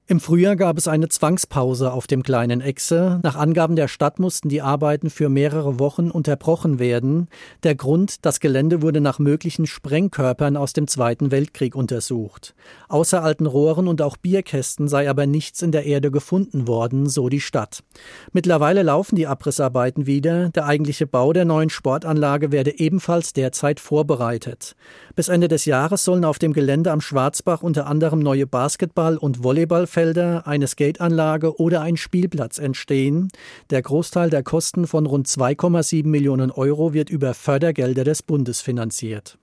Im Frühjahr gab es eine Zwangspause auf dem Kleinen Exe. Nach Angaben der Stadt mussten die Arbeiten für mehrere Wochen unterbrochen werden. Der Grund: das Gelände wurde nach möglichen Sprengkörpern aus dem Zweiten Weltkrieg untersucht. Außer alten Rohren und auch Bierkästen sei aber nichts in der Erde gefunden worden, so die Stadt. Mittlerweile laufen die Abrissarbeiten wieder. Der eigentliche Bau der neuen Sportanlage werde ebenfalls derzeit vorbereitet. Bis Ende des Jahres sollen auf dem Gelände am Schwarzbach unter anderem neue Basketball- und Volleyballfelder, eine Skateanlage oder ein Spielplatz entstehen. Der Großteil der Kosten von rund 2,7 Millionen Euro wird über Fördergelder des Bundes finanziert.